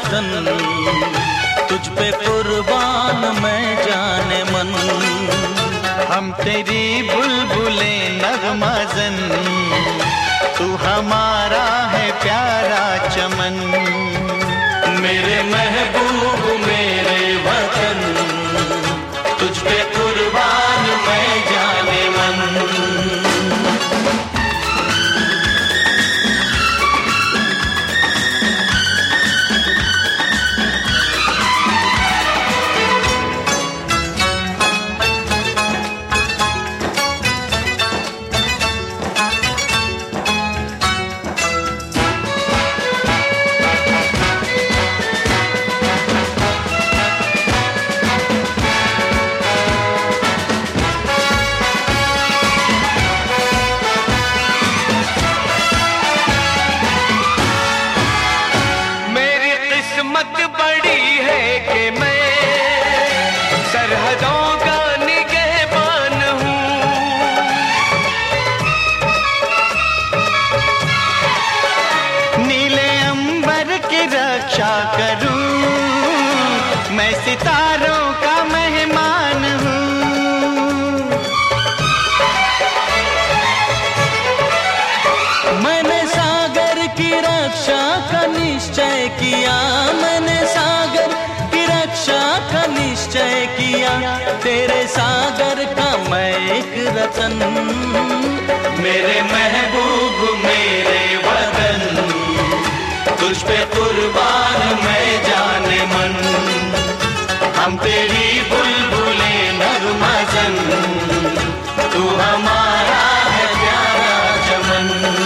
वतन, तुझ पे कुर्बान मैं जाने मन। हम तेरी बुलबुले नगमाज़न, तू हमारा है प्यारा चमन। मेरे महबूब मेरे वतन, तुझ पे कुर्बान मैं जाने मन। बड़ी है कि मैं सरहदों का निगहबान हूँ। नीले अंबर की रक्षा करूं, मैं सितारों का मेहमान हूँ। मैंने सागर की रक्षा का निश्चय किया, मैंने सागर की रक्षा का निश्चय किया। तेरे सागर का मैं एक रतन, मेरे महबूब मेरे वतन, तुझ पे कुर्बान मैं जाने मन। हम तेरी बुलबुले नगमाज़न, तू हमारा है प्यारा चमन।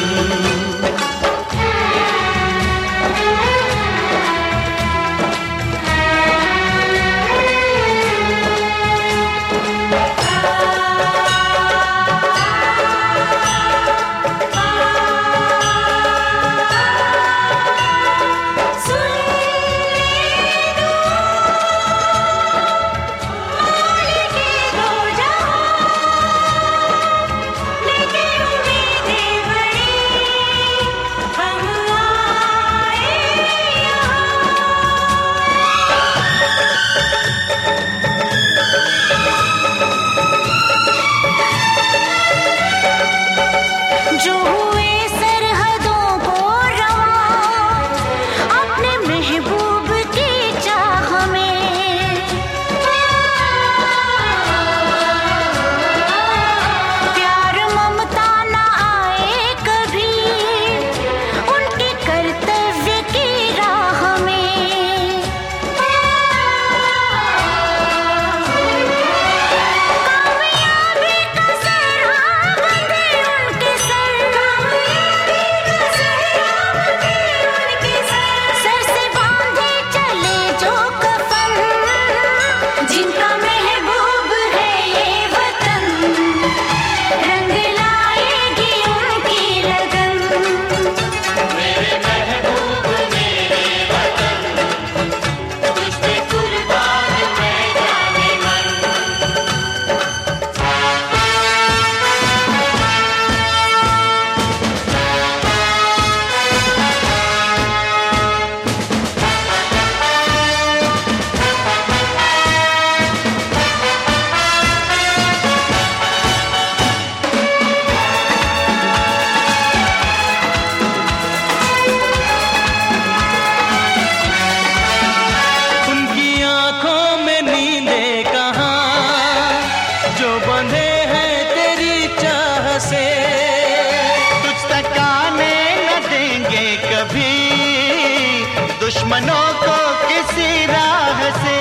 दुश्मनों को किसी राह से।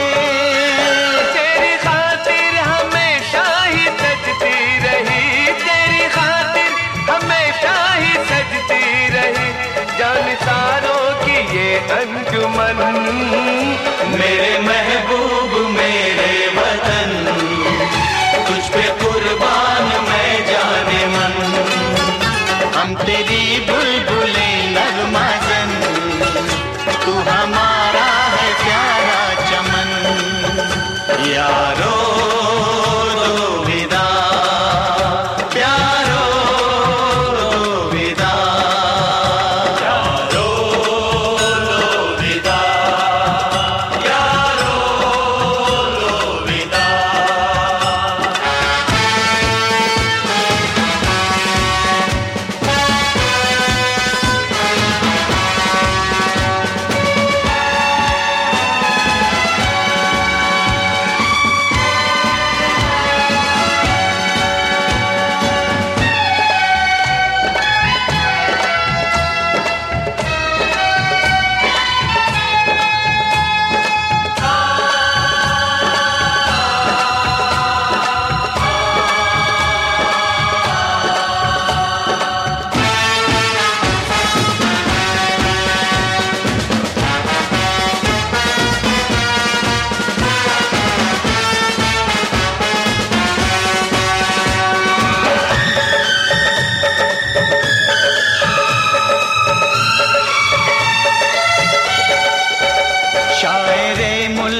तेरी खातिर हमेशा ही सजती रही, तेरी खातिर हमेशा ही सजती रही, जानिसारों की ये अंजुमन। मेरे महबूब मेरे वतन, तुझ पे कुर्बान मैं जाने मन। हम तेरी बुलबुले नगमाज़न, तू हमारा है प्यारा चमन। यारो दो विदा, प्यारो दो विदा, यारो दो विदा।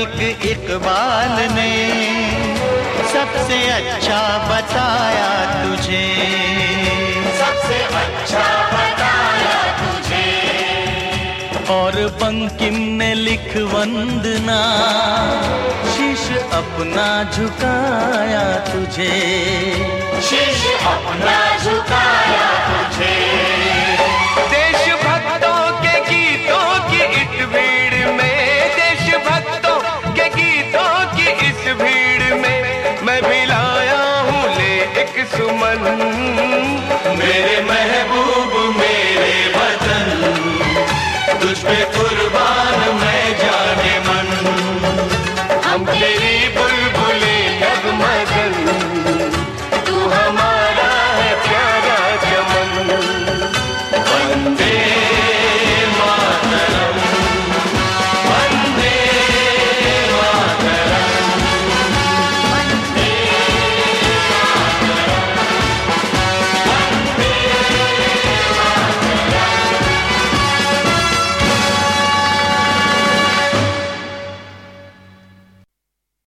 मुल्क इकबाल ने सबसे अच्छा बताया तुझे, सबसे अच्छा बताया तुझे। और बंकिम ने लिख वंदना, शीश अपना झुकाया तुझे, शीश अपना झुकाया तुझे। देशभक्तों के गीतों की इस भीड़ में, देशभक्तों के गीतों की इस भीड़ में मैं भी लाया हूँ ले एक सुमन।